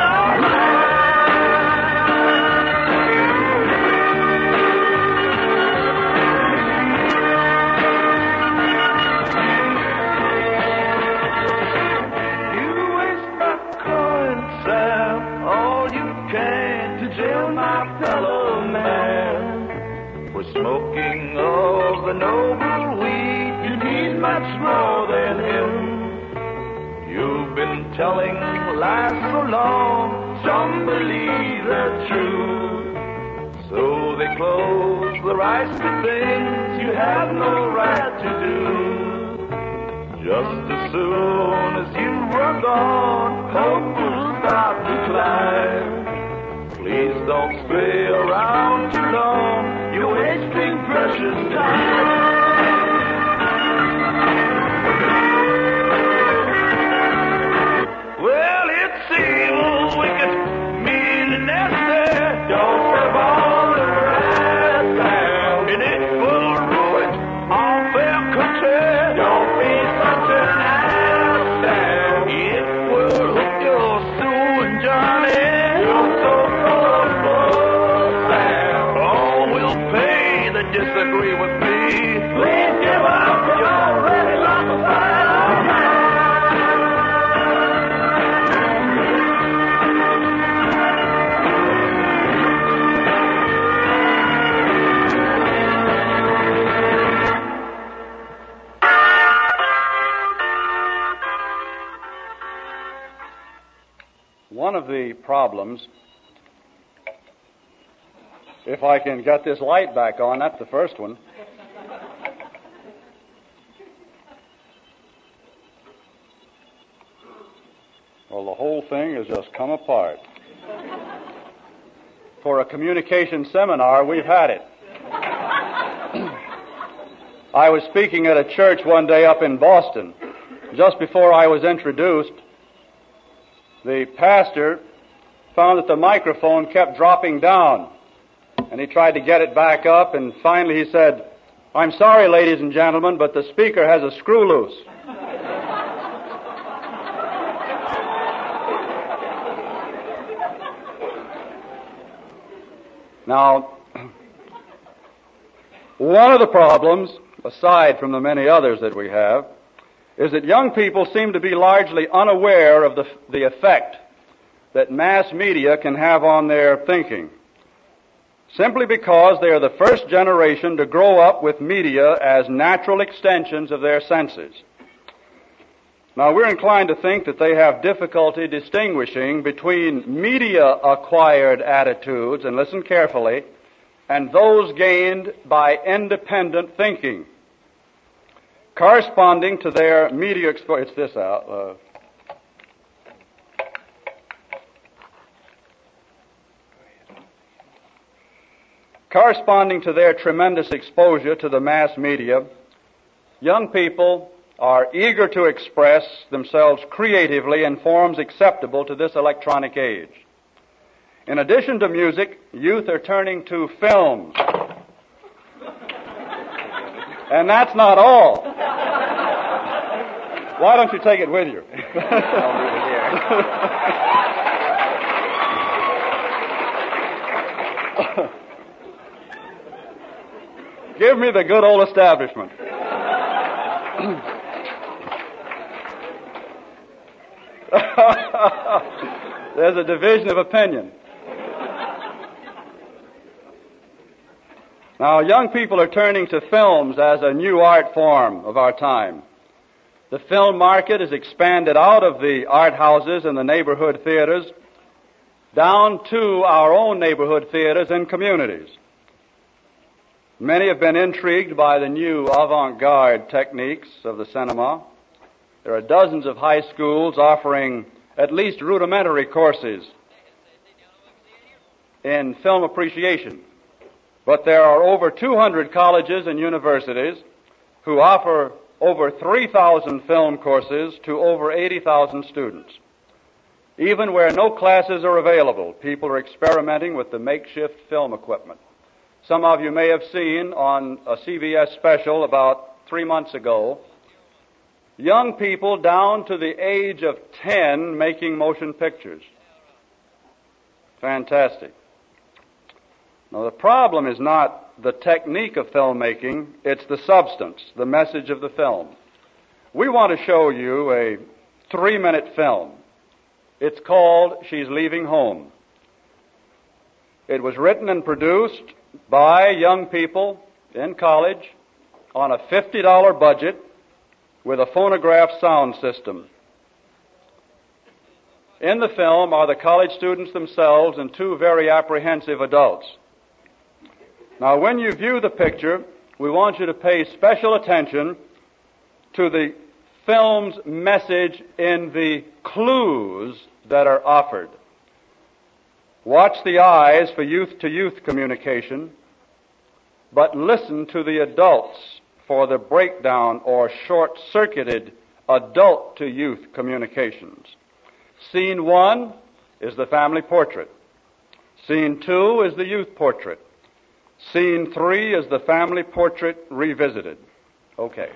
Smoking of the noble weed, you need much more than him. You've been telling lies so long, some believe they're true. So they close their eyes to things you have no right to do. Just as soon as you were gone, hope will start to climb. Please don't stay around too long. You're wasting precious time. Well, it's evil, wicked, mean, and nasty. Don't step on the right time, and it will ruin our fair country. Don't be such an ass. It will hook your soul and Johnny. You're so disagree with me. Please give up, you already lost the fight. One of the problems, if I can get this light back on, that's the first one. Well, the whole thing has just come apart. For a communication seminar, we've had it. I was speaking at a church one day up in Boston. Just before I was introduced, the pastor found that the microphone kept dropping down. And he tried to get it back up, and finally he said, "I'm sorry, ladies and gentlemen, but the speaker has a screw loose." Now, one of the problems, aside from the many others that we have, is that young people seem to be largely unaware of the, the effect that mass media can have on their thinking, simply because they are the first generation to grow up with media as natural extensions of their senses. Now, we're inclined to think that they have difficulty distinguishing between media-acquired attitudes, and listen carefully, and those gained by independent thinking. Corresponding to their media exposure, it's this out, uh, corresponding to their tremendous exposure to the mass media, young people are eager to express themselves creatively in forms acceptable to this electronic age. In addition to music, youth are turning to films. And that's not all. Why don't you take it with you? I'll leave it here. Give me the good old establishment. There's a division of opinion. Now, young people are turning to films as a new art form of our time. The film market has expanded out of the art houses and the neighborhood theaters down to our own neighborhood theaters and communities. Many have been intrigued by the new avant-garde techniques of the cinema. There are dozens of high schools offering at least rudimentary courses in film appreciation. But there are over two hundred colleges and universities who offer over three thousand film courses to over eighty thousand students. Even where no classes are available, people are experimenting with the makeshift film equipment. Some of you may have seen on a C B S special about three months ago young people down to the age of ten making motion pictures. Fantastic. Now, the problem is not the technique of filmmaking, it's the substance, the message of the film. We want to show you a three-minute film. It's called She's Leaving Home. It was written and produced by young people in college on a fifty dollars budget with a phonograph sound system. In the film are the college students themselves and two very apprehensive adults. Now, when you view the picture, we want you to pay special attention to the film's message in the clues that are offered. Watch the eyes for youth-to-youth communication, but listen to the adults for the breakdown or short-circuited adult-to-youth communications. Scene one is the family portrait. Scene two is the youth portrait. Scene three is the family portrait revisited. Okay.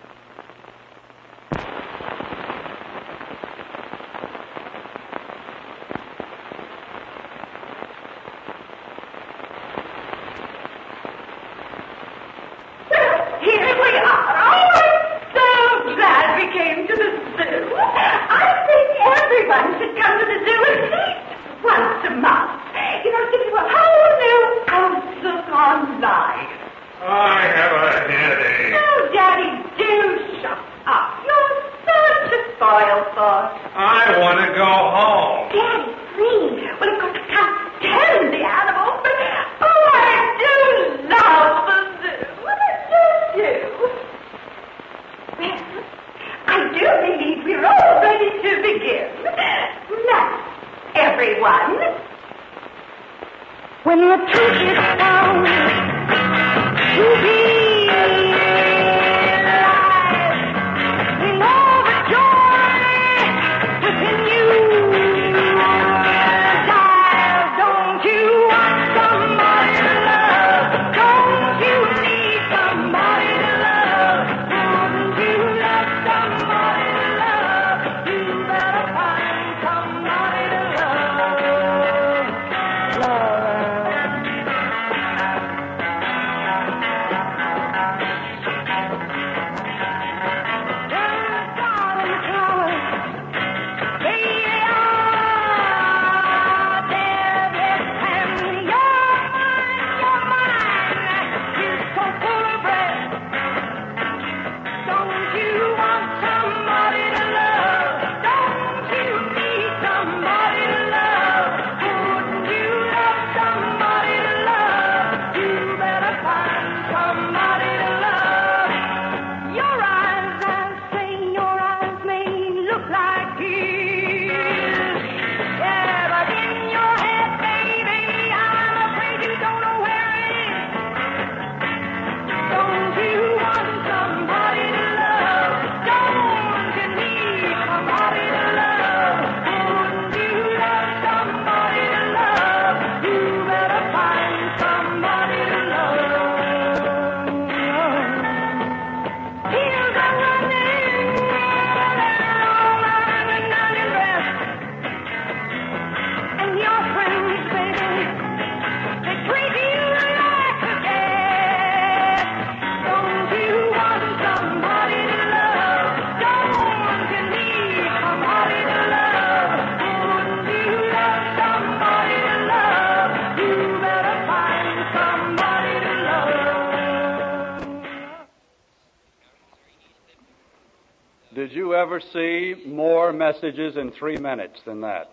Did you ever see more messages in three minutes than that?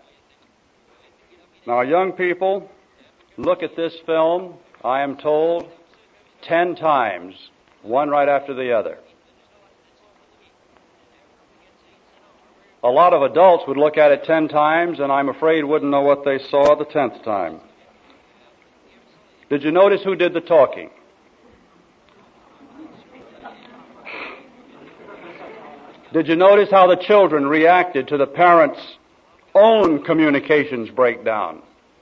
Now, young people, look at this film, I am told, ten times, one right after the other. A lot of adults would look at it ten times, and I'm afraid wouldn't know what they saw the tenth time. Did you notice who did the talking? Did you notice how the children reacted to the parents' own communications breakdown?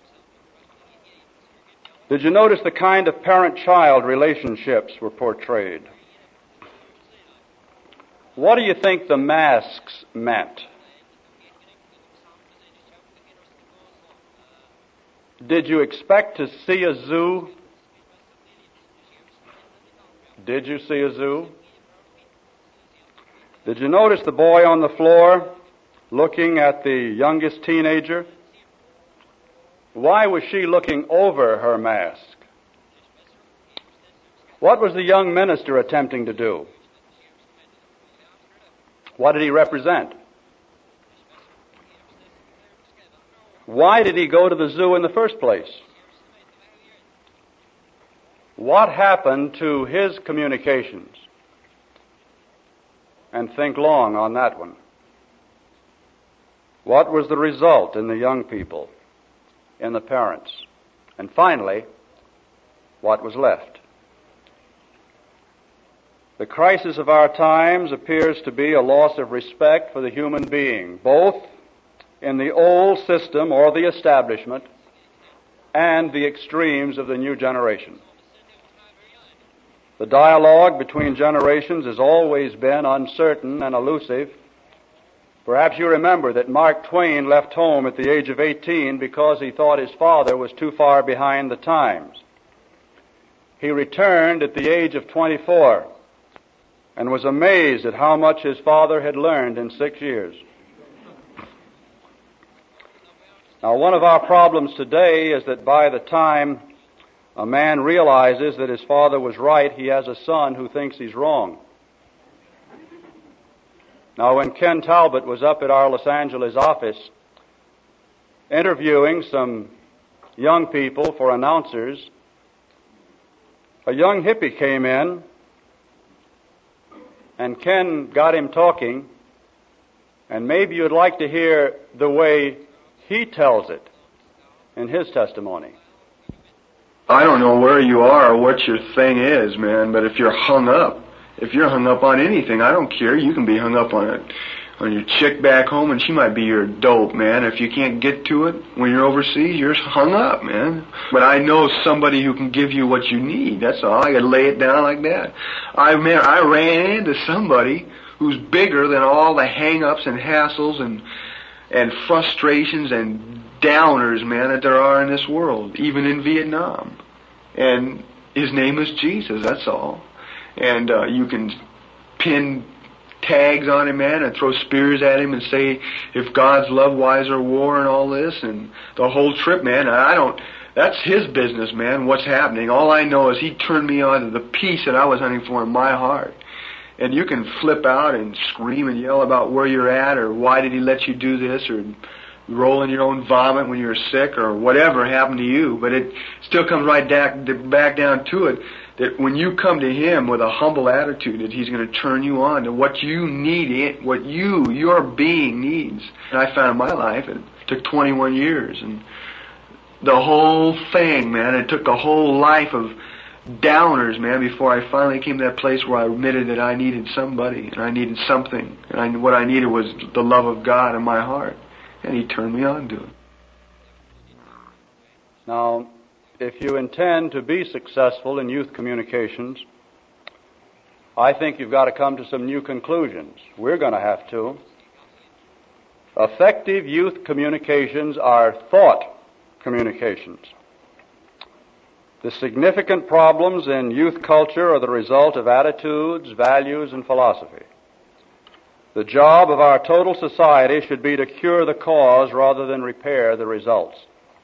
Did you notice the kind of parent-child relationships were portrayed? What do you think the masks meant? Did you expect to see a zoo? Did you see a zoo? Did you notice the boy on the floor looking at the youngest teenager? Why was she looking over her mask? What was the young minister attempting to do? What did he represent? Why did he go to the zoo in the first place? What happened to his communications? And think long on that one. What was the result in the young people, in the parents? And finally, what was left? The crisis of our times appears to be a loss of respect for the human being, both in the old system or the establishment and the extremes of the new generation. The dialogue between generations has always been uncertain and elusive. Perhaps you remember that Mark Twain left home at the age of eighteen because he thought his father was too far behind the times. He returned at the age of twenty-four and was amazed at how much his father had learned in six years. Now, one of our problems today is that by the time a man realizes that his father was right, he has a son who thinks he's wrong. Now, when Ken Talbot was up at our Los Angeles office interviewing some young people for announcers, a young hippie came in, and Ken got him talking, and maybe you'd like to hear the way he tells it in his testimony. I don't know where you are or what your thing is, man, but if you're hung up, if you're hung up on anything, I don't care. You can be hung up on it, on your chick back home, and she might be your dope, man. If you can't get to it when you're overseas, you're hung up, man. But I know somebody who can give you what you need. That's all. I gotta lay it down like that. I man, I ran into somebody who's bigger than all the hang-ups and hassles and and frustrations and downers, man, that there are in this world, even in Vietnam. And his name is Jesus, that's all. And uh, you can pin tags on him, man, and throw spears at him and say, if God's love, why is there war and all this? And the whole trip, man, I don't, that's his business, man, what's happening. All I know is he turned me on to the peace that I was hunting for in my heart. And you can flip out and scream and yell about where you're at, or why did he let you do this, or roll in your own vomit when you're sick, or whatever happened to you. But it still comes right back, back down to it, that when you come to him with a humble attitude, that he's going to turn you on to what you need, what you, your being needs. And I found in my life, it took twenty-one years, and the whole thing, man, it took a whole life of downers, man, before I finally came to that place where I admitted that I needed somebody, and I needed something, and I, what I needed was the love of God in my heart, and he turned me on to it. Now, if you intend to be successful in youth communications, I think you've got to come to some new conclusions. We're going to have to. Effective youth communications are thought communications. The significant problems in youth culture are the result of attitudes, values, and philosophy. The job of our total society should be to cure the cause rather than repair the results.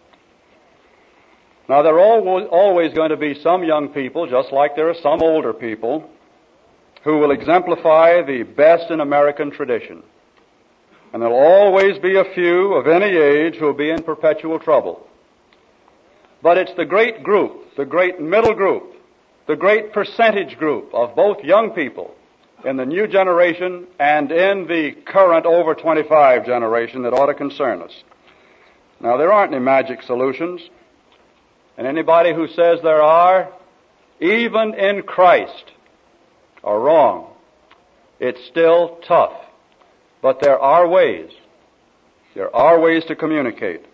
Now, there are always going to be some young people, just like there are some older people, who will exemplify the best in American tradition. And there will always be a few of any age who will be in perpetual trouble. But it's the great group, the great middle group, the great percentage group of both young people in the new generation and in the current over twenty-five generation that ought to concern us. Now, there aren't any magic solutions, and anybody who says there are, even in Christ, are wrong. It's still tough, but there are ways. There are ways to communicate.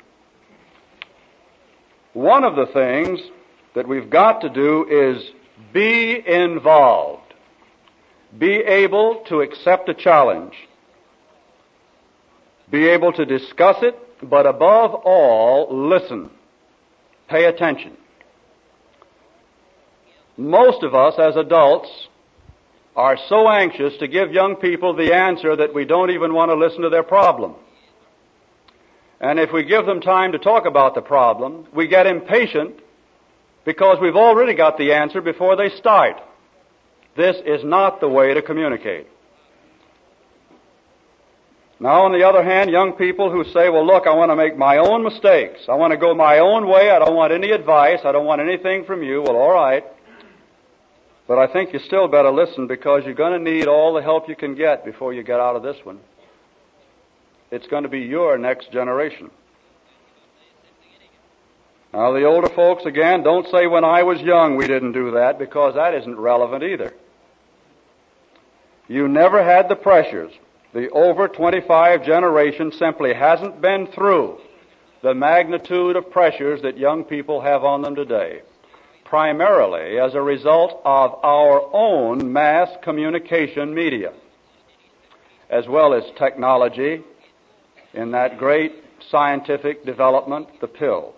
One of the things that we've got to do is be involved. Be able to accept a challenge. Be able to discuss it, but above all, listen. Pay attention. Most of us as adults are so anxious to give young people the answer that we don't even want to listen to their problem. And if we give them time to talk about the problem, we get impatient because we've already got the answer before they start. This is not the way to communicate. Now, on the other hand, young people who say, well, look, I want to make my own mistakes. I want to go my own way. I don't want any advice. I don't want anything from you. Well, all right. But I think you still better listen because you're going to need all the help you can get before you get out of this one. It's going to be your next generation. Now, the older folks, again, don't say when I was young we didn't do that, because that isn't relevant either. You never had the pressures. The over twenty-five generation simply hasn't been through the magnitude of pressures that young people have on them today, primarily as a result of our own mass communication media, as well as technology in that great scientific development, the pill.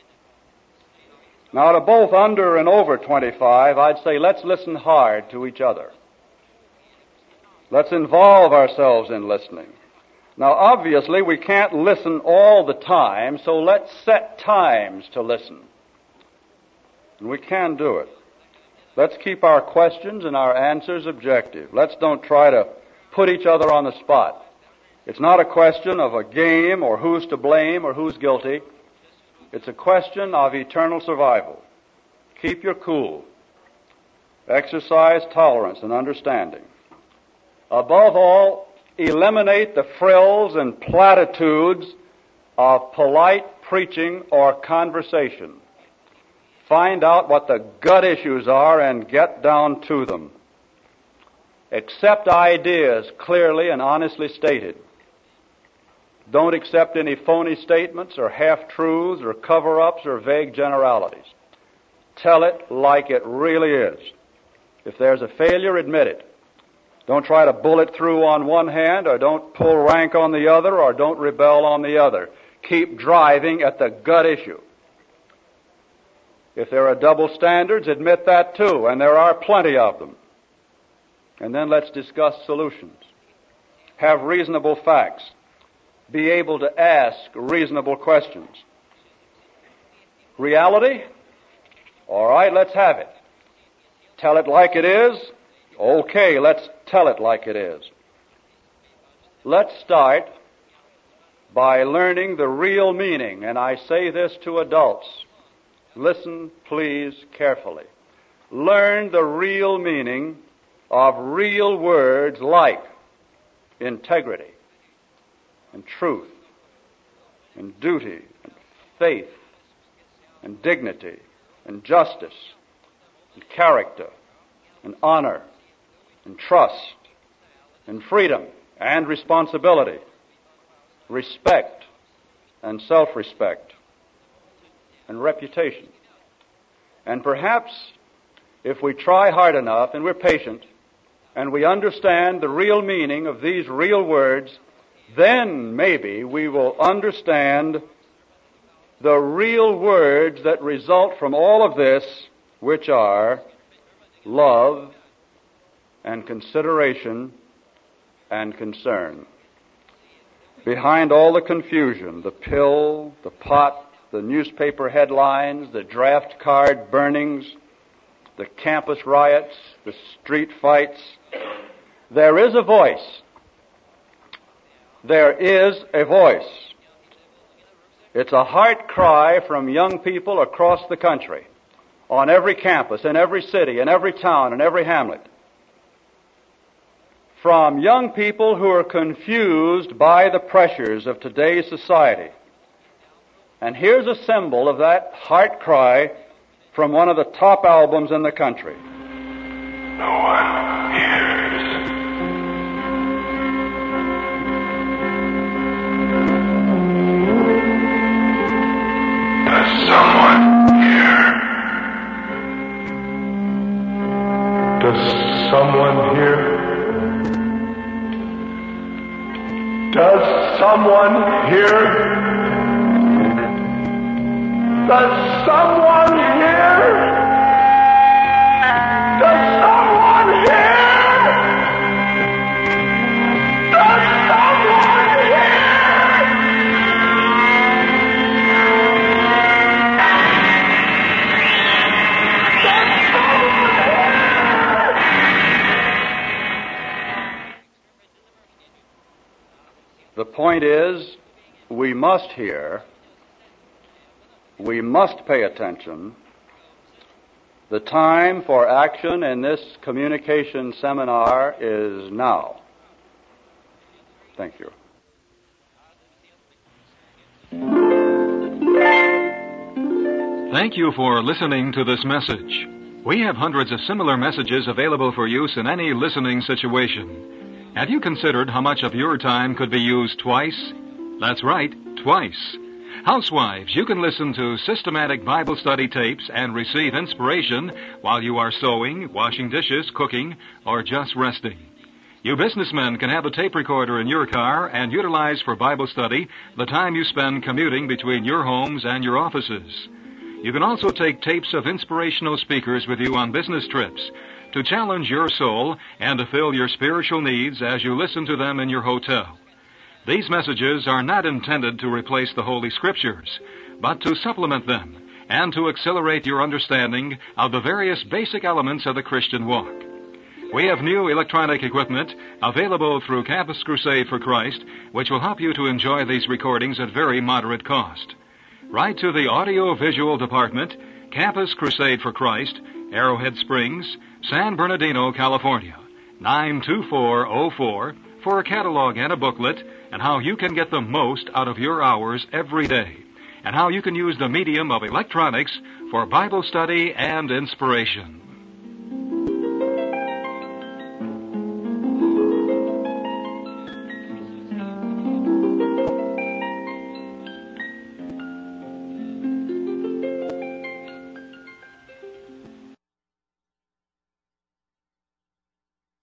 Now, to both under and over twenty-five, I'd say let's listen hard to each other. Let's involve ourselves in listening. Now, obviously, we can't listen all the time, so let's set times to listen. And we can do it. Let's keep our questions and our answers objective. Let's don't try to put each other on the spot. It's not a question of a game or who's to blame or who's guilty. It's a question of eternal survival. Keep your cool. Exercise tolerance and understanding. Above all, eliminate the frills and platitudes of polite preaching or conversation. Find out what the gut issues are and get down to them. Accept ideas clearly and honestly stated. Don't accept any phony statements or half-truths or cover-ups or vague generalities. Tell it like it really is. If there's a failure, admit it. Don't try to bullet through on one hand, or don't pull rank on the other, or don't rebel on the other. Keep driving at the gut issue. If there are double standards, admit that too, and there are plenty of them. And then let's discuss solutions. Have reasonable facts. Be able to ask reasonable questions. Reality? All right, let's have it. Tell it like it is? Okay, let's tell it like it is. Let's start by learning the real meaning, and I say this to adults. Listen, please, carefully. Learn the real meaning of real words like integrity and truth and duty and faith and dignity and justice and character and honor and trust and freedom and responsibility, respect and self-respect and reputation. And perhaps if we try hard enough and we're patient and we understand the real meaning of these real words, then maybe we will understand the real words that result from all of this, which are love and consideration and concern. Behind all the confusion, the pill, the pot, the newspaper headlines, the draft card burnings, the campus riots, the street fights, there is a voice. There is a voice. It's a heart cry from young people across the country, on every campus, in every city, in every town, in every hamlet. From young people who are confused by the pressures of today's society. And here's a symbol of that heart cry from one of the top albums in the country. No one hears. Does someone hear? Does someone hear? someone here? Does someone here? Does someone here? Does someone here? The point is, we must hear, we must pay attention. The time for action in this communication seminar is now. Thank you. Thank you for listening to this message. We have hundreds of similar messages available for use in any listening situation. Have you considered how much of your time could be used twice? That's right, twice. Housewives, you can listen to systematic Bible study tapes and receive inspiration while you are sewing, washing dishes, cooking, or just resting. You businessmen can have a tape recorder in your car and utilize for Bible study the time you spend commuting between your homes and your offices. You can also take tapes of inspirational speakers with you on business trips to challenge your soul and to fill your spiritual needs as you listen to them in your hotel. These messages are not intended to replace the Holy Scriptures, but to supplement them and to accelerate your understanding of the various basic elements of the Christian walk. We have new electronic equipment available through Campus Crusade for Christ, which will help you to enjoy these recordings at very moderate cost. Write to the Audio Visual Department, Campus Crusade for Christ, Arrowhead Springs, San Bernardino, California, nine two four oh four, for a catalog and a booklet and how you can get the most out of your hours every day, and how you can use the medium of electronics for Bible study and inspiration.